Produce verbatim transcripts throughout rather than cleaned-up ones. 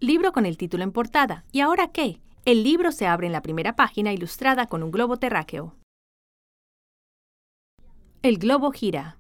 Libro con el título en portada. ¿Y ahora qué? El libro se abre en la primera página ilustrada con un globo terráqueo. El globo gira.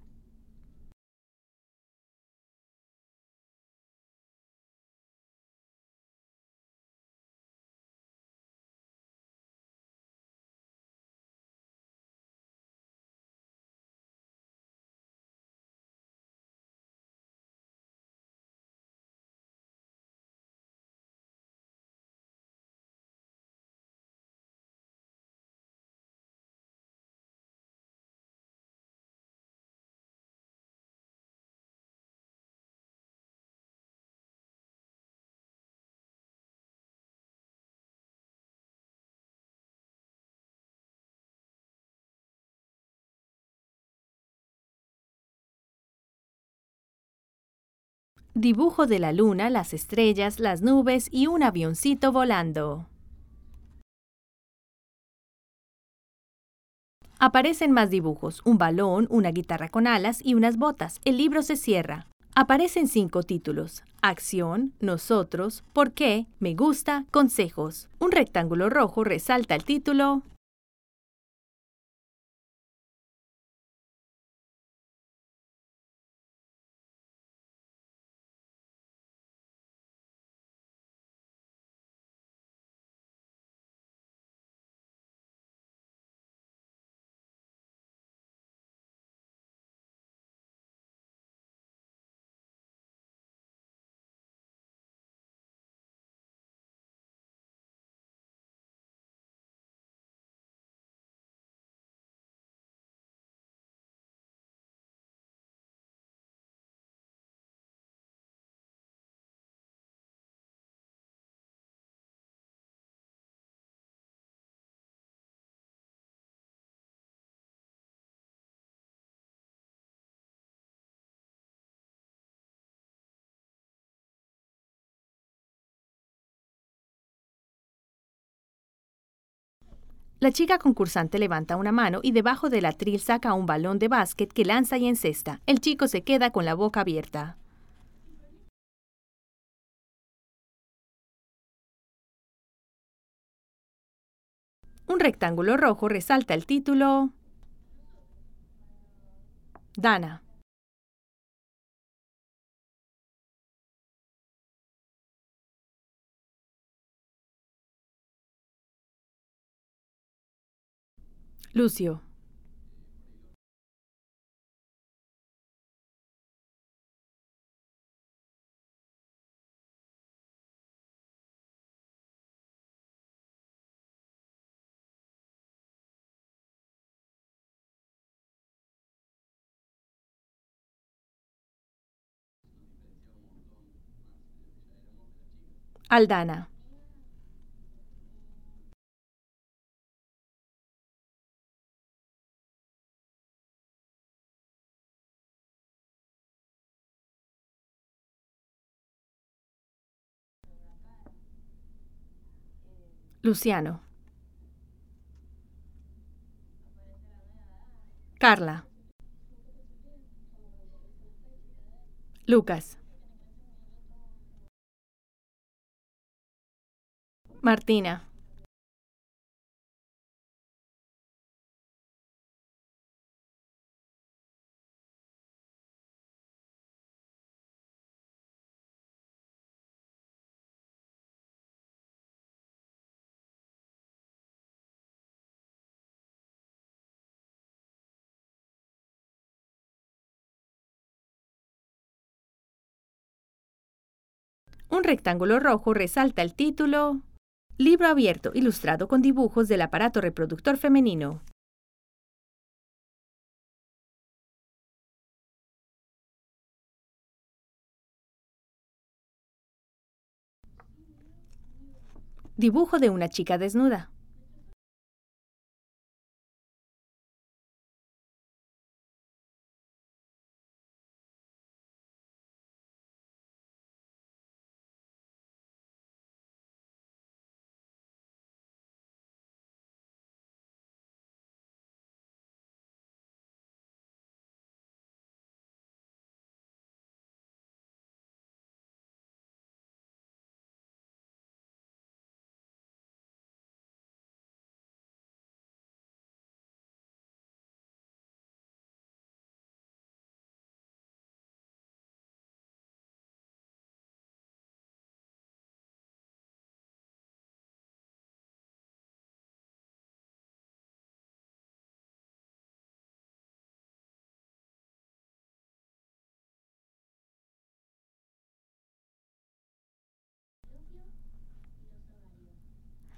Dibujo de la luna, las estrellas, las nubes y un avioncito volando. Aparecen más dibujos, un balón, una guitarra con alas y unas botas. El libro se cierra. Aparecen cinco títulos: Acción, Nosotros, ¿Por qué?, Me gusta, Consejos. Un rectángulo rojo resalta el título. La chica concursante levanta una mano y debajo del atril saca un balón de básquet que lanza y encesta. El chico se queda con la boca abierta. Un rectángulo rojo resalta el título. Dana. Lucio. Aldana. Luciano. Carla. Lucas. Martina. Un rectángulo rojo resalta el título. Libro abierto, ilustrado con dibujos del aparato reproductor femenino. Dibujo de una chica desnuda.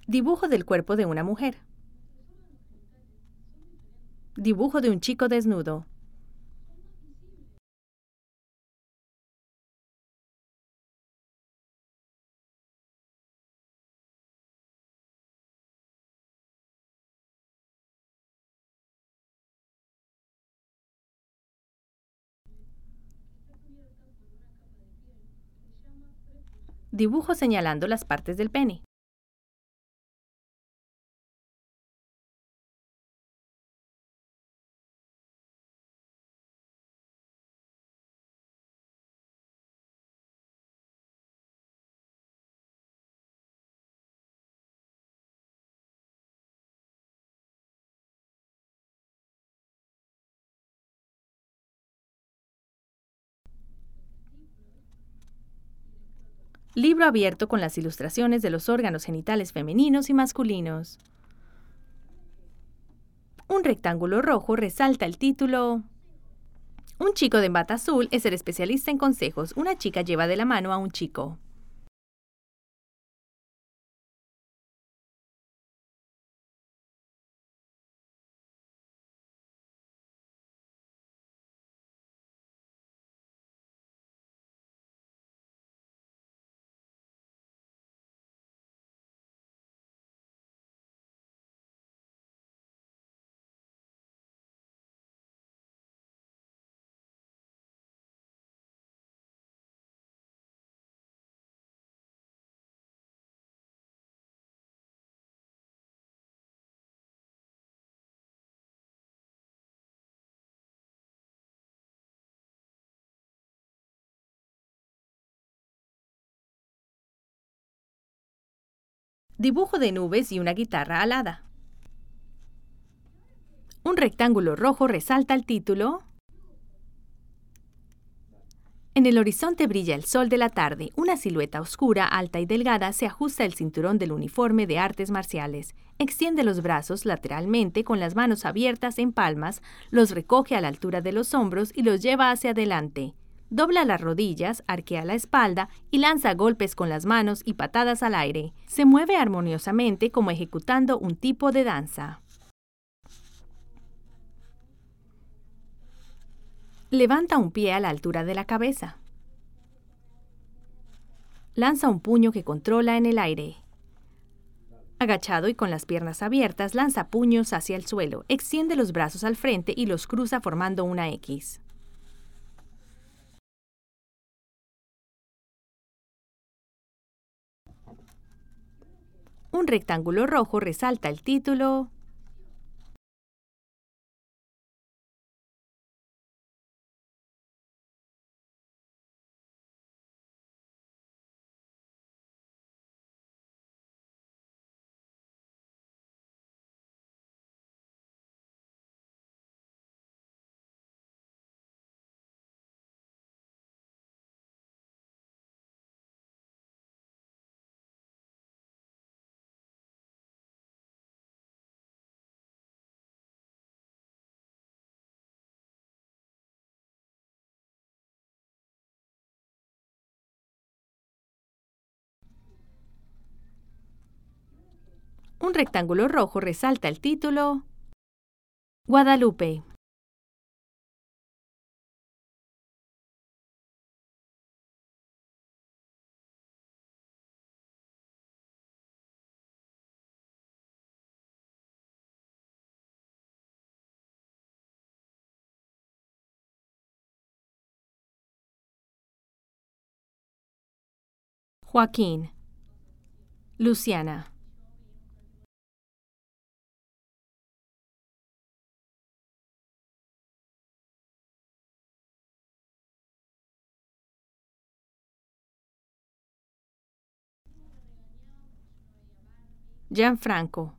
Dibujo del cuerpo de una mujer. Dibujo de un chico desnudo. Dibujo señalando las partes del pene. Libro abierto con las ilustraciones de los órganos genitales femeninos y masculinos. Un rectángulo rojo resalta el título. Un chico de bata azul es el especialista en consejos. Una chica lleva de la mano a un chico. Dibujo de nubes y una guitarra alada. Un rectángulo rojo resalta el título. En el horizonte brilla el sol de la tarde. Una silueta oscura, alta y delgada se ajusta el cinturón del uniforme de artes marciales. Extiende los brazos lateralmente con las manos abiertas en palmas, los recoge a la altura de los hombros y los lleva hacia adelante. Dobla las rodillas, arquea la espalda y lanza golpes con las manos y patadas al aire. Se mueve armoniosamente como ejecutando un tipo de danza. Levanta un pie a la altura de la cabeza. Lanza un puño que controla en el aire. Agachado y con las piernas abiertas, lanza puños hacia el suelo. Extiende los brazos al frente y los cruza formando una X. Un rectángulo rojo resalta el título. Un rectángulo rojo resalta el título. Guadalupe. Joaquín. Luciana. Gianfranco.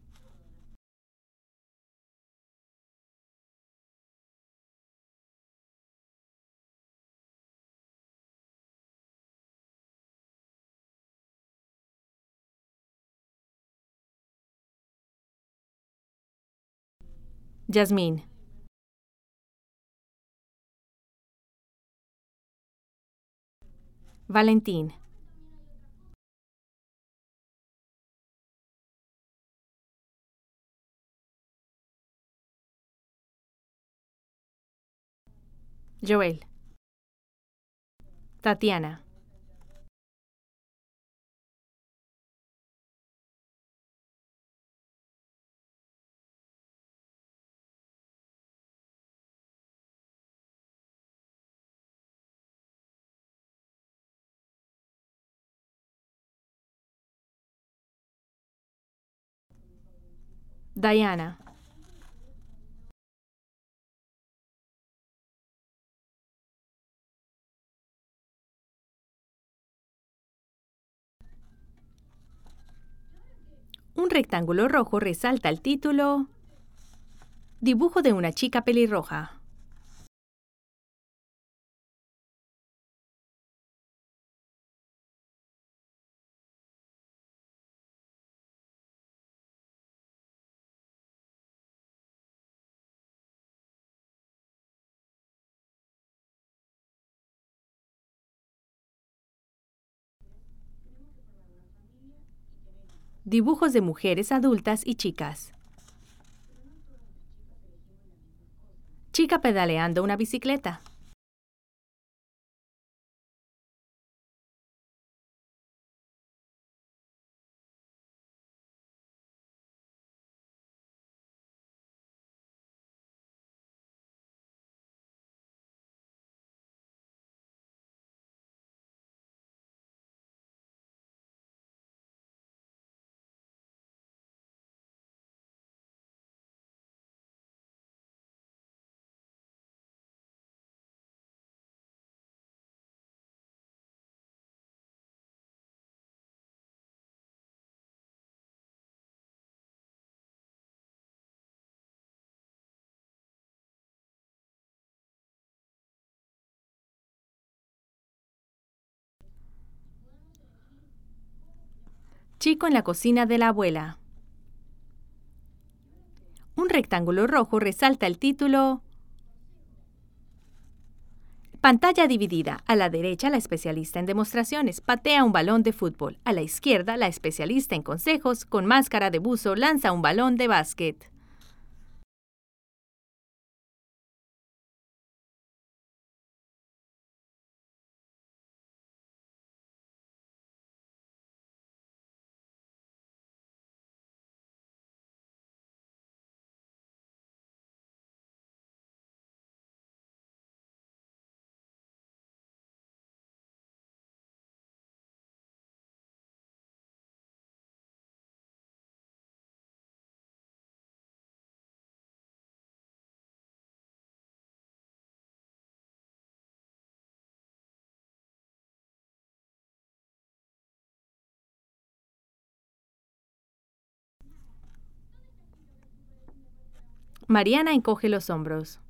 Yasmín. Valentín. Joel. Tatiana. Diana. Un rectángulo rojo resalta el título Dibujo de una chica pelirroja. Dibujos de mujeres adultas y chicas. Chica pedaleando una bicicleta. Chico en la cocina de la abuela. Un rectángulo rojo resalta el título Pantalla dividida. A la derecha, la especialista en demostraciones patea un balón de fútbol. A la izquierda, la especialista en consejos, con máscara de buzo, lanza un balón de básquet. Mariana encoge los hombros.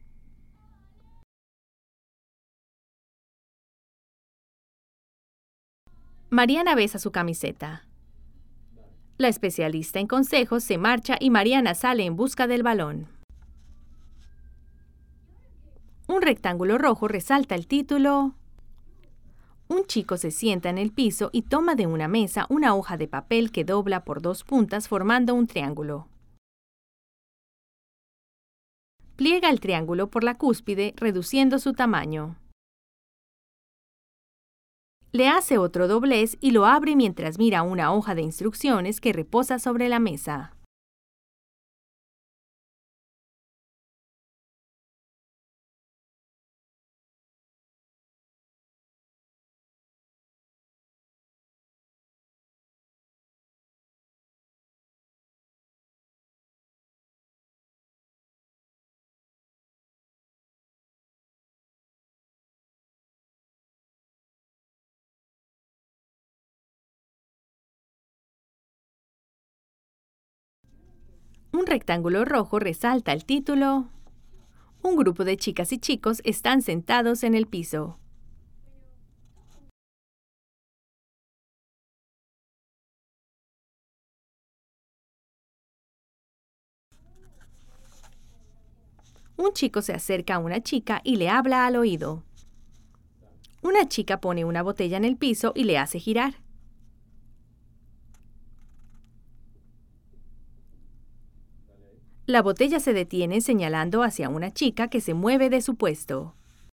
Mariana besa su camiseta. La especialista en consejos se marcha y Mariana sale en busca del balón. Un rectángulo rojo resalta el título Un chico se sienta en el piso y toma de una mesa una hoja de papel que dobla por dos puntas formando un triángulo. Pliega el triángulo por la cúspide, reduciendo su tamaño. Le hace otro doblez y lo abre mientras mira una hoja de instrucciones que reposa sobre la mesa. Un rectángulo rojo resalta el título Un grupo de chicas y chicos están sentados en el piso. Un chico se acerca a una chica y le habla al oído. Una chica pone una botella en el piso y le hace girar. La botella se detiene señalando hacia una chica que se mueve de su puesto.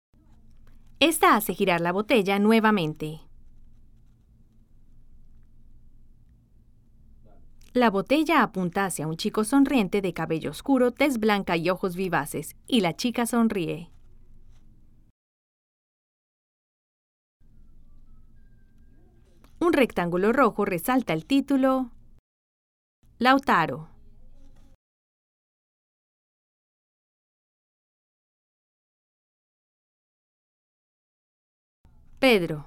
Esta hace girar la botella nuevamente. La botella apunta hacia un chico sonriente de cabello oscuro, tez blanca y ojos vivaces, y la chica sonríe. Un rectángulo rojo resalta el título Lautaro. Pedro.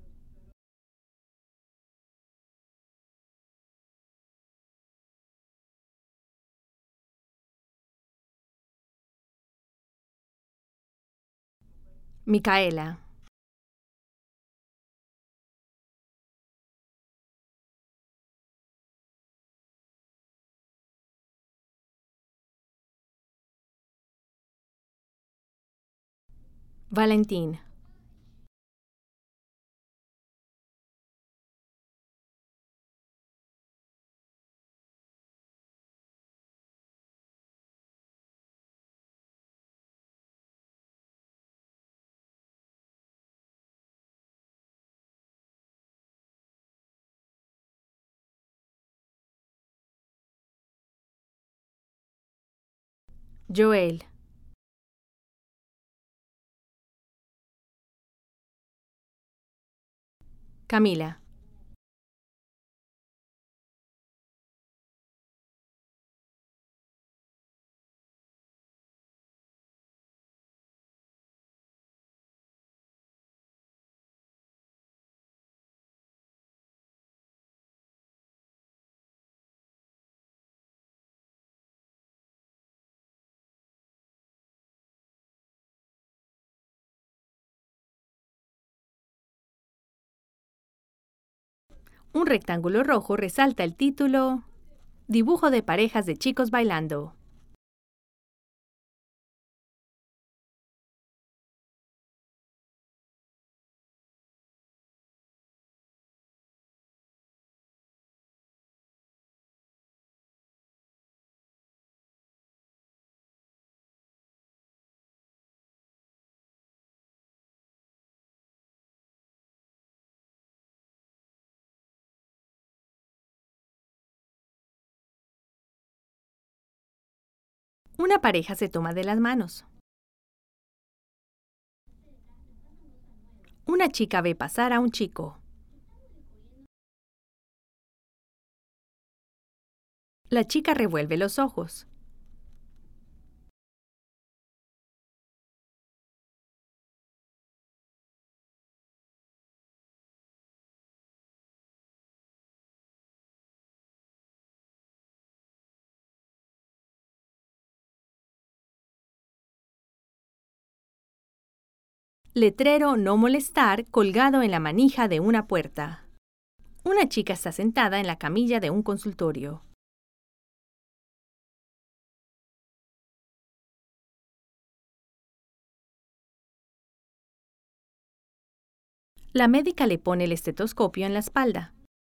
Micaela. Valentín. Joel. Camila. Un rectángulo rojo resalta el título Dibujo de parejas de chicos bailando. Una pareja se toma de las manos. Una chica ve pasar a un chico. La chica revuelve los ojos. Letrero no molestar colgado en la manija de una puerta. Una chica está sentada en la camilla de un consultorio. La médica le pone el estetoscopio en la espalda.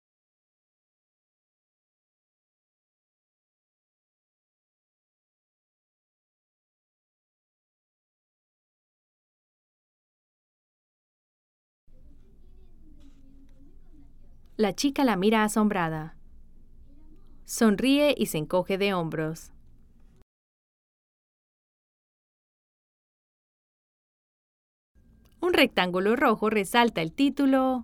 La chica la mira asombrada. Sonríe y se encoge de hombros. Un rectángulo rojo resalta el título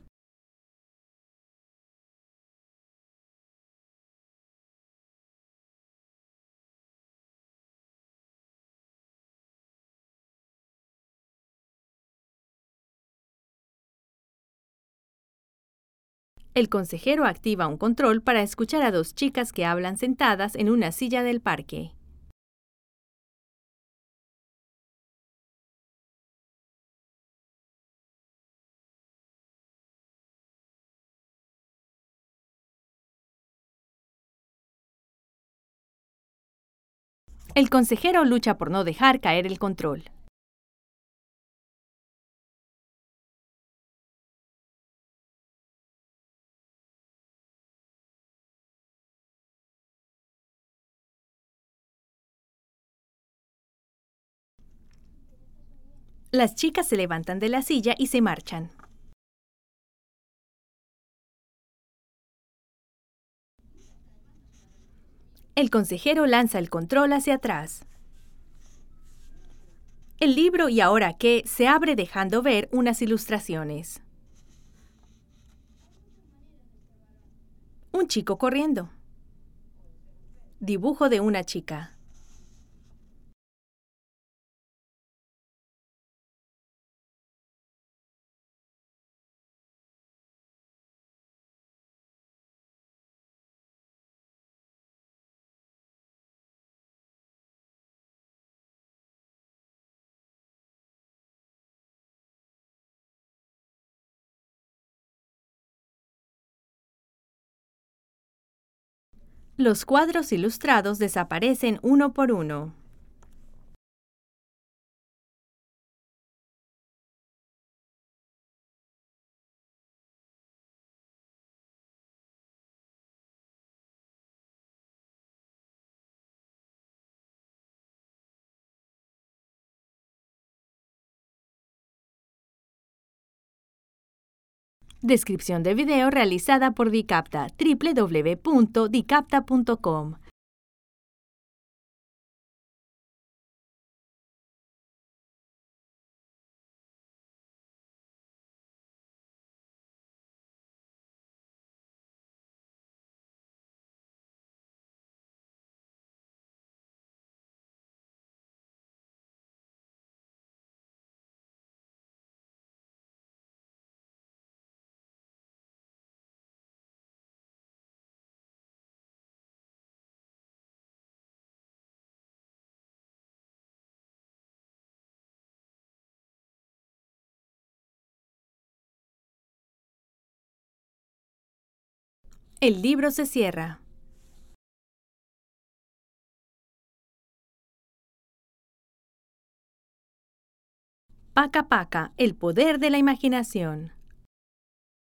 El consejero activa un control para escuchar a dos chicas que hablan sentadas en una silla del parque. El consejero lucha por no dejar caer el control. Las chicas se levantan de la silla y se marchan. El consejero lanza el control hacia atrás. El libro ¿Y ahora qué? Se abre dejando ver unas ilustraciones. Un chico corriendo. Dibujo de una chica. Los cuadros ilustrados desaparecen uno por uno. Descripción de video realizada por Dicapta, w w w punto dicapta punto com. El libro se cierra. Paca Paca, el poder de la imaginación.